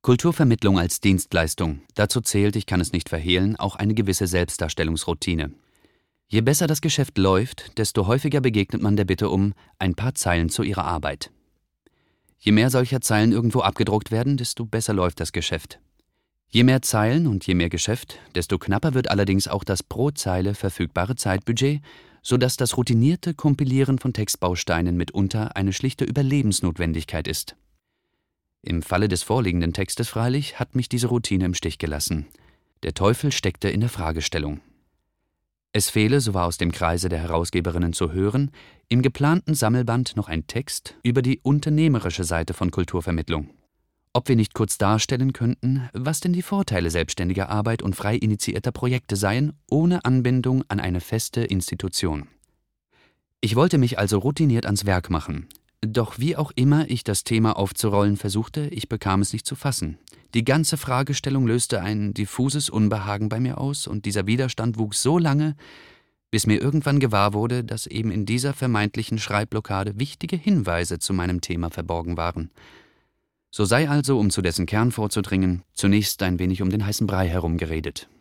Kulturvermittlung als Dienstleistung. Dazu zählt, ich kann es nicht verhehlen, auch eine gewisse Selbstdarstellungsroutine. Je besser das Geschäft läuft, desto häufiger begegnet man der Bitte um ein paar Zeilen zu ihrer Arbeit. Je mehr solcher Zeilen irgendwo abgedruckt werden, desto besser läuft das Geschäft. Je mehr Zeilen und je mehr Geschäft, desto knapper wird allerdings auch das pro Zeile verfügbare Zeitbudget, sodass das routinierte Kompilieren von Textbausteinen mitunter eine schlichte Überlebensnotwendigkeit ist. Im Falle des vorliegenden Textes freilich hat mich diese Routine im Stich gelassen. Der Teufel steckte in der Fragestellung. Es fehle, so war aus dem Kreise der Herausgeberinnen zu hören, im geplanten Sammelband noch ein Text über die unternehmerische Seite von Kulturvermittlung. Ob wir nicht kurz darstellen könnten, was denn die Vorteile selbstständiger Arbeit und frei initiierter Projekte seien, ohne Anbindung an eine feste Institution. Ich wollte mich also routiniert ans Werk machen. Doch wie auch immer ich das Thema aufzurollen versuchte, ich bekam es nicht zu fassen. Die ganze Fragestellung löste ein diffuses Unbehagen bei mir aus, und dieser Widerstand wuchs so lange, bis mir irgendwann gewahr wurde, dass eben in dieser vermeintlichen Schreibblockade wichtige Hinweise zu meinem Thema verborgen waren. So sei also, um zu dessen Kern vorzudringen, zunächst ein wenig um den heißen Brei herumgeredet.